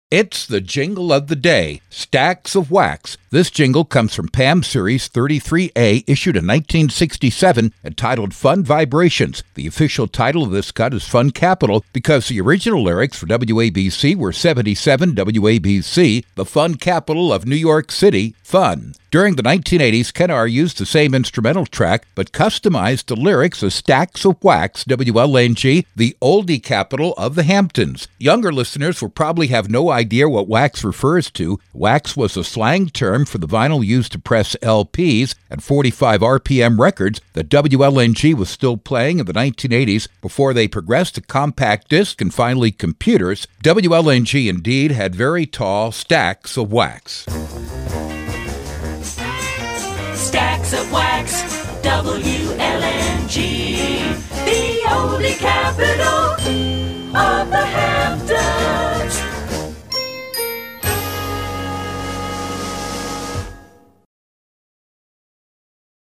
It's the jingle of the day, Stacks of Wax. This jingle comes from PAM Series 33A, issued in 1967, entitled Fun Vibrations. The official title of this cut is Fun Capital because the original lyrics for WABC were 77 WABC, the fun capital of New York City, fun. During the 1980s, Ken R used the same instrumental track, but customized the lyrics as Stacks of Wax, WLNG, the oldie capital of the Hamptons. Younger listeners will probably have no idea what wax refers to. Wax was a slang term for the vinyl used to press LPs at 45 RPM records that WLNG was still playing in the 1980s before they progressed to compact disc and finally computers. WLNG indeed had very tall stacks of wax. Stacks of Wax, WLNG, the only capital of the Hamptons.